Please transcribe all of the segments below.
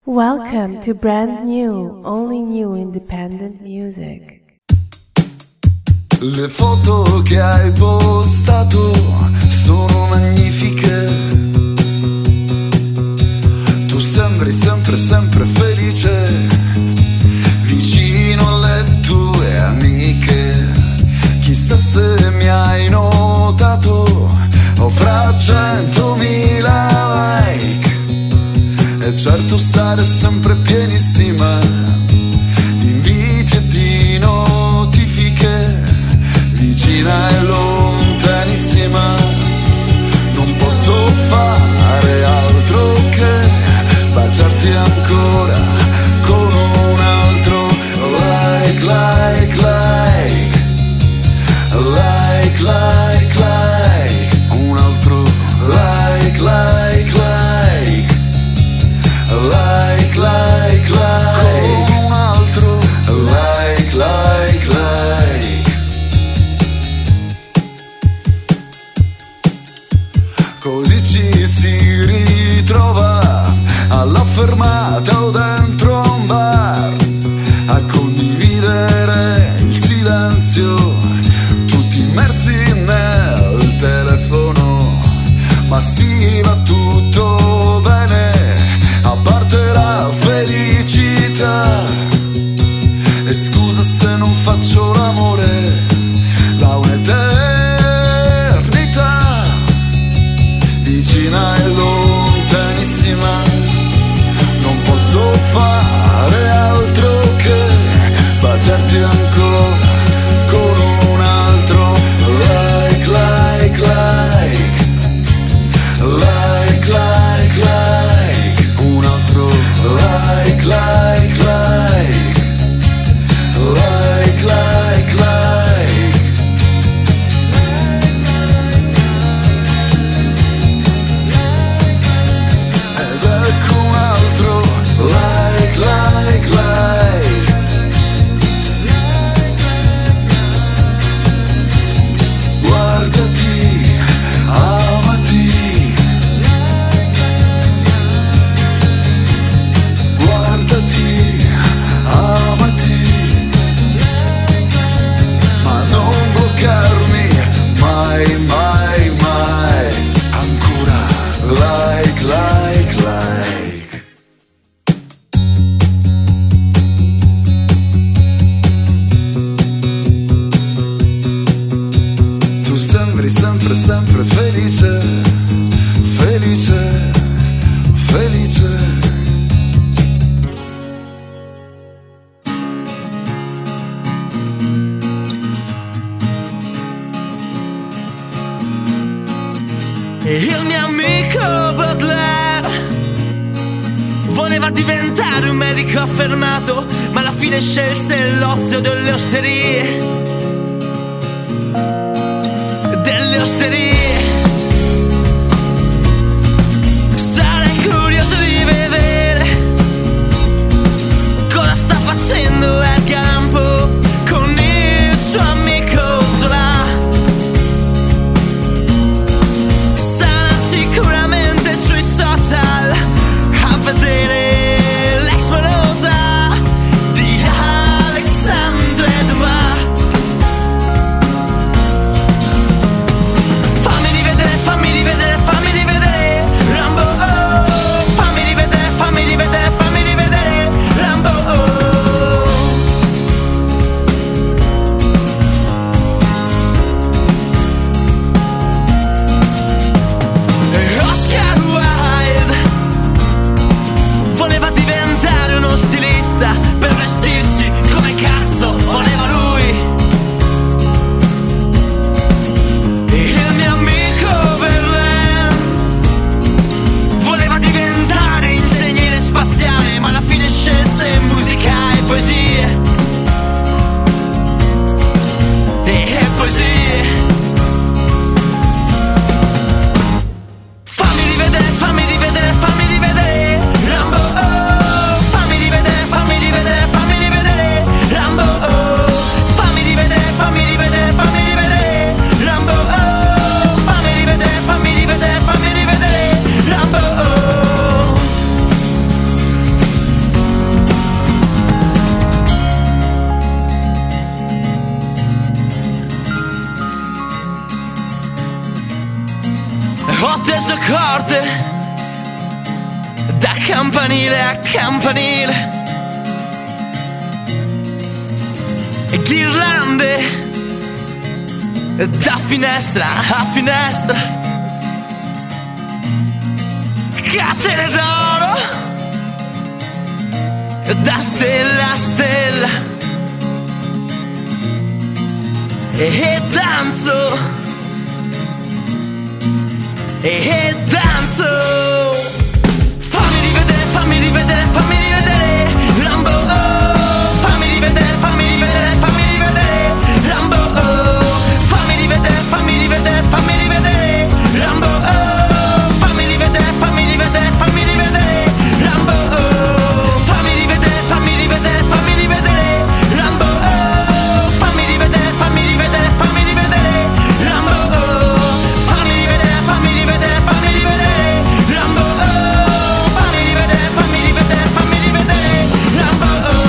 Welcome to brand new, only new independent music. Le foto che hai postato sono magnifiche. Tu sembri sempre, sempre felice, vicino alle tue amiche. Chissà se mi hai notato, ho fra 100.000 like. E certo stare sempre pienissima di inviti e di notifiche, vicina e lontanissima. Non posso fare altro che baciarti ancora con un altro like, like, like, like, like, like, un altro like, like, like, like, like, like, con un altro like, like, like. Così ci si ritrova alla fermata o dentro a un bar a condividere il silenzio, tutti immersi nel telefono. Ma sì, va tutto bene, a parte la felicità. E scusa se non faccio l'amore da un'eternità, vicina e lontanissima. Non posso fare altro che baciarti ancora con un altro like, like, like, like, like, like, un altro like, like, like, like, like, like. Ed ecco un altro like, like, like. Guardati, amati. Guardati, amati. Ma non bloccarmi mai, mai, mai. Ancora like, like, like. Tu sembri sempre, sempre felice, felice, felice. Il mio amico Baudelaire voleva diventare un medico affermato, ma alla fine scelse l'ozio delle osterie. Delle osterie. Sarei curioso di vedere cosa sta facendo al campo con il suo amico Zola. Sicuramente sui social a vedere l'ex morosa di Alexandre Dumas. Fammi campanile a campanile, e ghirlande da finestra a finestra, catene d'oro da stella a stella, e danzo, e danzo. Fammi rivedere, fammi rivedere, fammi rivedere Rambo, oh. Fammi rivedere, fammi rivedere, fammi rivedere Rambo, oh. Fammi rivedere, fammi rivedere, fammi rivedere Rambo, oh. Fammi rivedere, fammi rivedere, fammi rivedere Rambo, oh. Fammi rivedere, fammi rivedere, fammi rivedere Rambo, oh. Fammi rivedere, fammi rivedere, fammi rivedere Rambo, oh. Fammi rivedere, fammi rivedere, fammi rivedere Rambo, oh. Fammi rivedere, fammi rivedere, fammi rivedere Rambo, oh.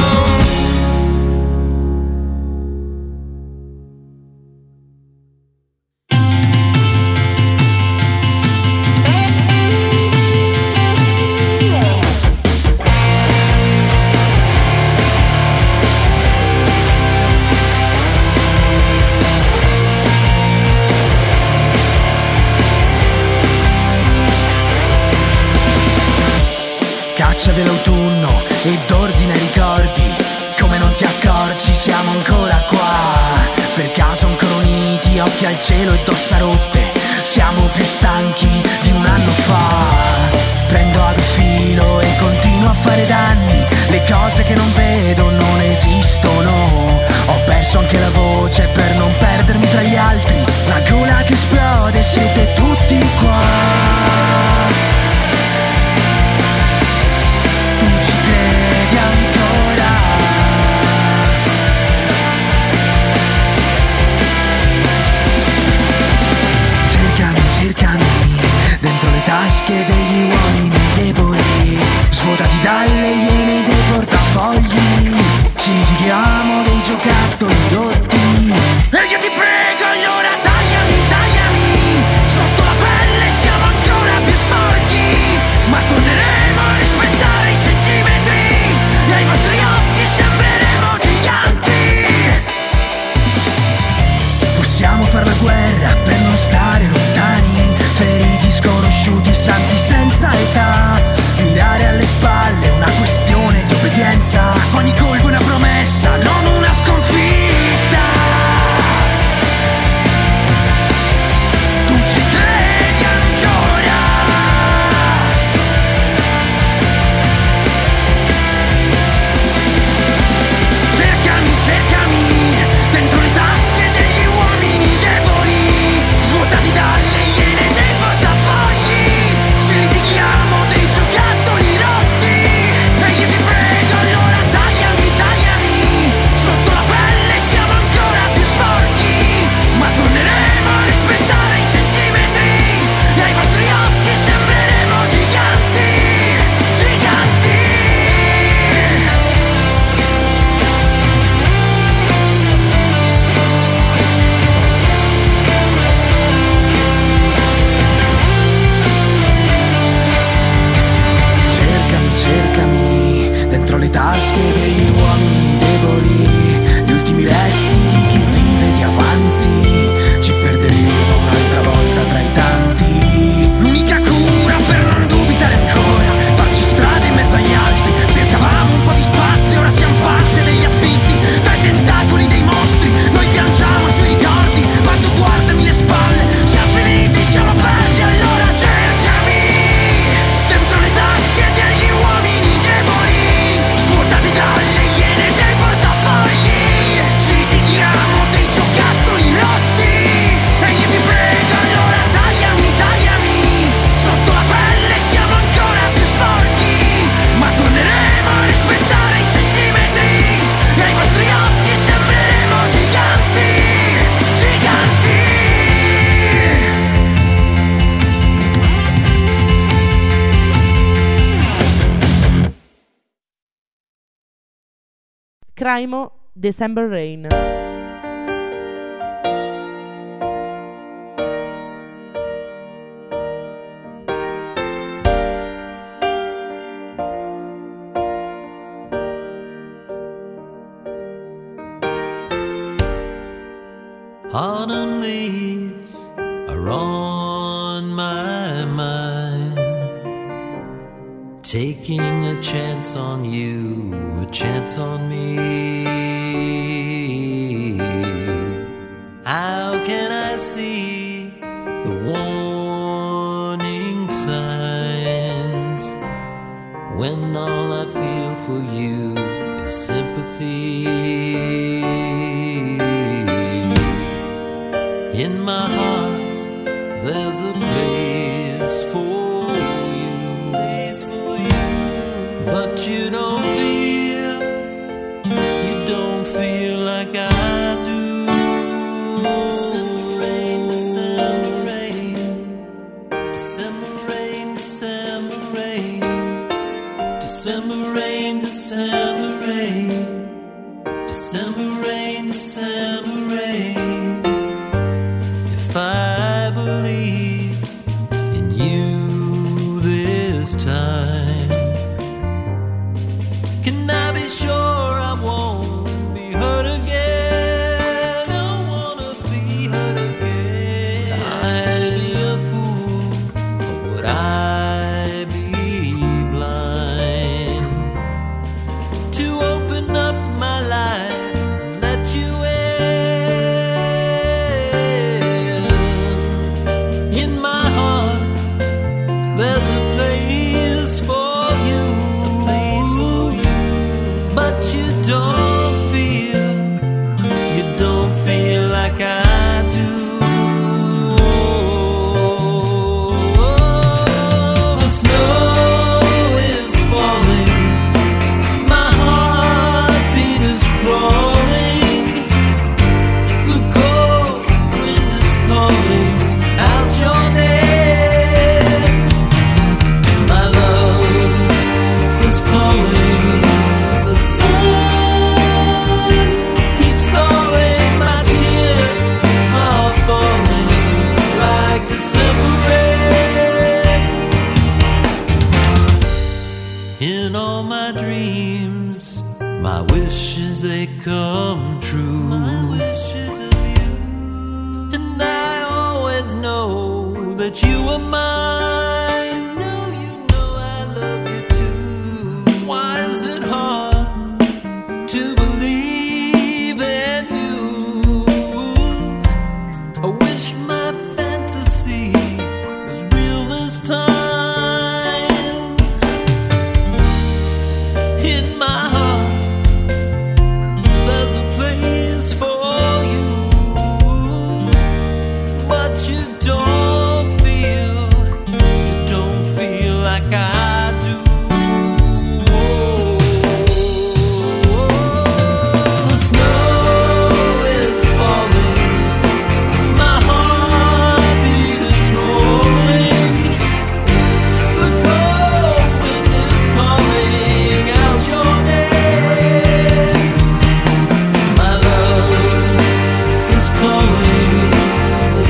Cacciavi l'autunno ed ordina i ricordi. Come non ti accorgi siamo ancora qua, per caso ancora uniti, occhi al cielo e ossa rotte. Siamo più stanchi di un anno fa. Prendo ad un filo e continuo a fare danni. Le cose che non vedo non esistono. Ho perso anche la voce per non perdermi tra gli altri. La gola che esplode, siete tutti qua. Tu ci credi ancora? Cercami, cercami dentro le tasche degli uomini deboli, svuotati dalle iene dei portafogli. Ci litighiamo dei giocattoli rotti. E io ti prego allora tagliami, tagliami. Sotto la pelle siamo ancora più sporchi, ma torneremo a rispettare i centimetri. E ai vostri occhi sembreremo giganti. Possiamo far la guerra per non stare lontani, feriti, sconosciuti, santi senza età. Mirare alle spalle è una questione di obbedienza. Ogni colpo è una promessa, non una sconfitta. Tu ci credi ancora? Cercami, cercami dentro le tasche degli uomini deboli, svuotati dalle iene dei portafogli. Ci litighiamo dei giocattoli rotti. E io ti prego allora tagliami, tagliami. Sotto la pelle siamo ancora più sporchi, ma torneremo a rispettare i centimetri. E ai vostri occhi sembreremo giganti, giganti. Cercami, cercami dentro le tasche degli uomini deboli, gli ultimi resti di chi vive di avanzi. Ci perderemo un'altra volta tra i tanti. L'unica cura per non dubitare ancora, farci strada in mezzo agli altri. Cercavamo un po' di spazio, ora siamo parte degli affitti. Tra i tentacoli dei mostri noi piangiamo sui ricordi, ma tu guardami le spalle. Siamo finiti, siamo persi, allora cercami dentro le tasche degli uomini deboli, svuotati dalle iene dei portafogli. Ci litighiamo dei giocattoli rotti. E io ti prego allora tagliami, tagliami. Sotto la pelle siamo ancora più sporchi, ma torneremo a rispettare i centimetri. E ai vostri occhi sembreremo giganti, giganti. Crymo, December Rain. Autumn leaves are on my mind, taking a chance on you, a chance on me. How can I see the warning signs when all I feel for you is sympathy? In my heart, there's a place for you, but you don't feel like I do. December rain, December rain, December rain, December rain, December rain, December rain, December rain, December rain. If I believe in you this time, can I be sure I won't be hurt again? Don't wanna be hurt again. I'd be a fool, or would I be blind to open up my life and let you in? In my heart, there's a place for you, but you don't feel like I do. The snow is falling, my heartbeat is crawling, the cold wind is calling out your name. My love is calling, the sun keeps stalling, my tears are falling like December rain. In all my dreams, my wishes they come true. And I always know that you are mine. You know I love you too. Why is it hard to believe in you? I wish my fantasy was real this time. In my heart, there's a place for you, but you don't feel like I do. The snow is falling, my heartbeat is rolling, the cold wind is calling out your name. My love is calling, the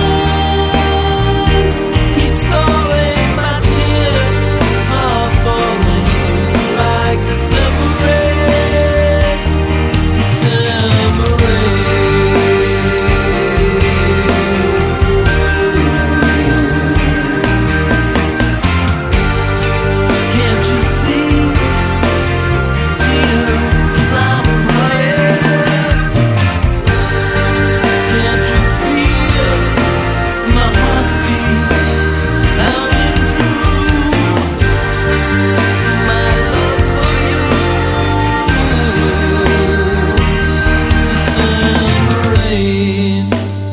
sun keeps stalling, my tears are falling like December rain, December rain. Can't you see tears I'm crying? Can't you feel my heartbeat pounding through? My love for you, December rain,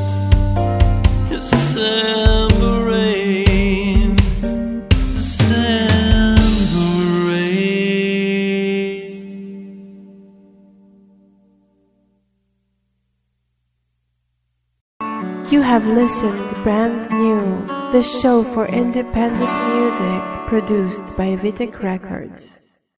December rain, December rain. You have listened to Brand New, the show for independent music produced by Vitek Records.